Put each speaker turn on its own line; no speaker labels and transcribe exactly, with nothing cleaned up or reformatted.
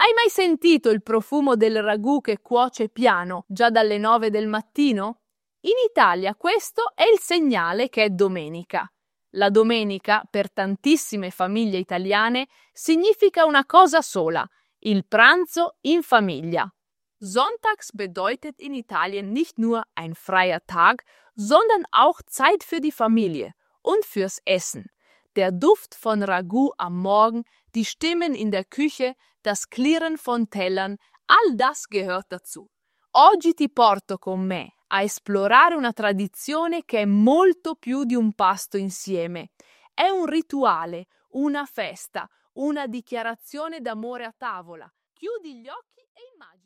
Hai mai sentito il profumo del ragù che cuoce piano già dalle nove del mattino? In Italia questo è il segnale che è domenica. La domenica, per tantissime famiglie italiane, significa una cosa sola: il pranzo in famiglia. Sonntags bedeutet in Italien nicht nur ein freier Tag, sondern auch Zeit für die Familie und fürs Essen. Der Duft von Ragout am Morgen, die Stimmen in der Küche, das Klirren von Tellern, all das gehört dazu. Oggi ti porto con me a esplorare una tradizione che è molto più di un pasto insieme. È un rituale, una festa, una dichiarazione d'amore a tavola. Chiudi gli occhi e immagina.